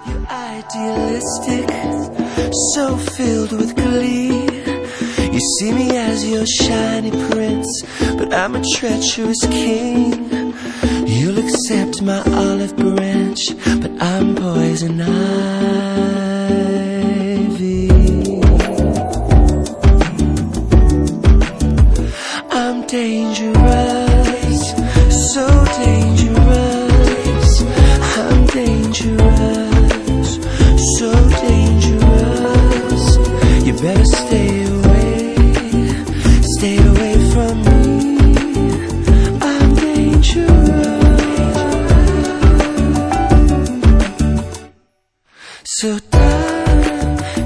You're idealistic, so filled with glee. You see me as your shiny prince, but I'm a treacherous king. You'll accept my olive branch, but I'm poison ivy. I'm dangerous, so dangerous. I'm dangerous, so dangerous. You better stay away from me. I'm dangerous. So